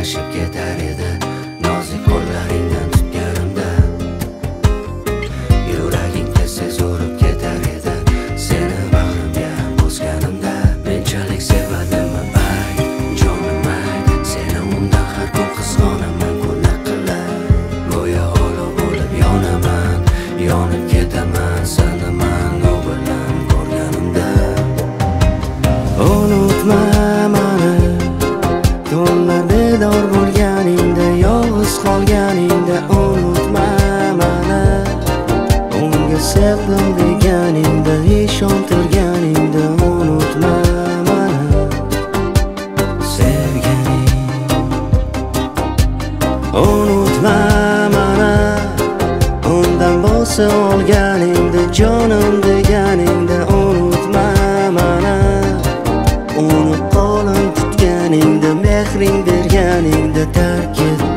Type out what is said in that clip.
adashib ketar edi nozik qo'llaringdan tutganimda. Yuraging tez-tez urib ketar edi seni bag'rimga bosganimda. Menchalik sevadimmi ay jonim ay, seni undan har kun qizg'onaman kunlar qilib. Go'yo olov bo'lib yonaman, yonib ketaman sanaman u bilan ko'rganimda. Unutma mani tunlar bedor bo'lganingda, yolg'iz qolganingda. Unutma mani unga sevdim deganingda, ishontirganingda. Unutma mani sevganing. Unutma mani undan bo'lsa olganingda, jonim deganingda. Unutma mani uni qo'lim tutganingda, mehring berganingda. Tark et